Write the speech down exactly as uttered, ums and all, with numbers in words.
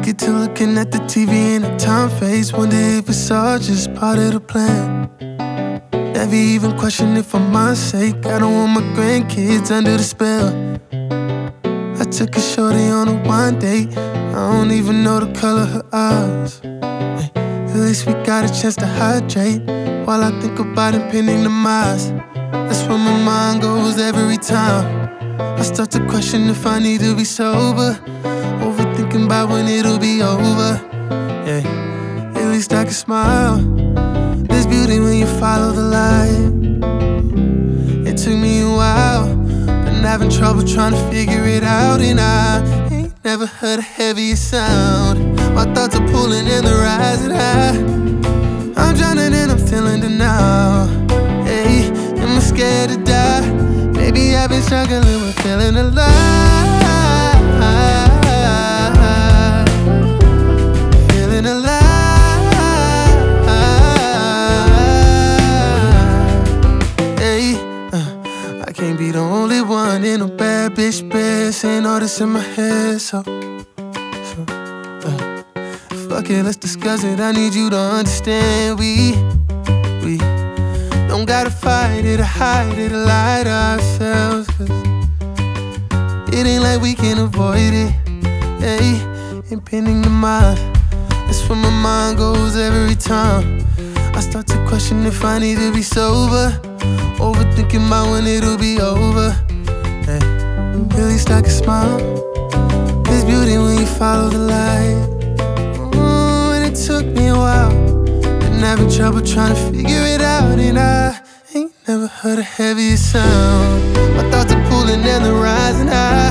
Get to looking at the T V and the time face. Wonder if it's all just part of the plan. Never even question it for my sake. I don't want my grandkids under the spell. I took a shorty on a wine date. I don't even know the color of her eyes. Hey, at least we got a chance to hydrate while I think about impending demise. That's where my mind goes every time I start to question if I need to be sober. Overthinking about when it'll be over. Yeah, at least I can smile. There's beauty when you follow the light. It took me a while, been having trouble trying to figure it out. And I ain't never heard a heavier sound. My thoughts are pulling and they're rising high. I'm drowning and I'm still in denial. Hey, am I scared to die? Maybe I've been struggling with feeling alive. Feeling alive. Hey, uh, I can't be the only one in a bad bitch bed saying all this in my head. So, so uh, fuck it, let's discuss it. I need you to understand. We, we don't gotta fight it or hide it or lie to ourselves, cause it ain't like we can avoid it. Hey, impending demise. That's where my mind goes every time I start to question if I need to be sober. Overthinking about when it'll be over. Hey, at least I can smile. There's beauty when you follow the light. Ooh, and it took me a while. Been having trouble trying to figure it out. And I ain't never heard a heavier sound. My thoughts are pulling and they're rising high.